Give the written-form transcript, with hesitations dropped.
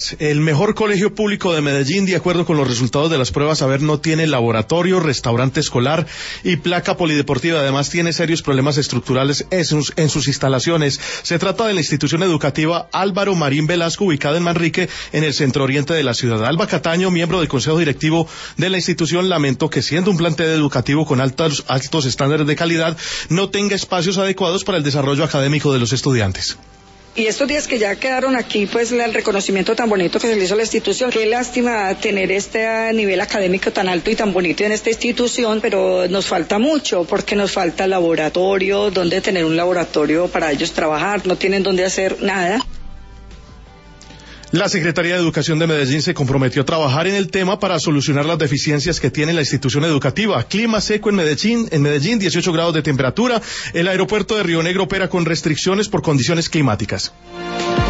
El mejor colegio público de Medellín, de acuerdo con los resultados de las pruebas Saber, no tiene laboratorio, restaurante escolar y placa polideportiva. Además, tiene serios problemas estructurales en sus instalaciones. Se trata de la institución educativa Álvaro Marín Velasco, ubicada en Manrique, en el centro oriente de la ciudad. Alba Cataño, miembro del consejo directivo de la institución, lamentó que siendo un plantel educativo con altos estándares de calidad, no tenga espacios adecuados para el desarrollo académico de los estudiantes. Y estos días que ya quedaron aquí, pues el reconocimiento tan bonito que se le hizo a la institución. Qué lástima tener este nivel académico tan alto y tan bonito en esta institución, pero nos falta mucho, porque nos falta laboratorio, donde tener un laboratorio para ellos trabajar, no tienen donde hacer nada. La Secretaría de Educación de Medellín se comprometió a trabajar en el tema para solucionar las deficiencias que tiene la institución educativa. Clima seco en Medellín, 18 grados de temperatura. El aeropuerto de Río Negro opera con restricciones por condiciones climáticas.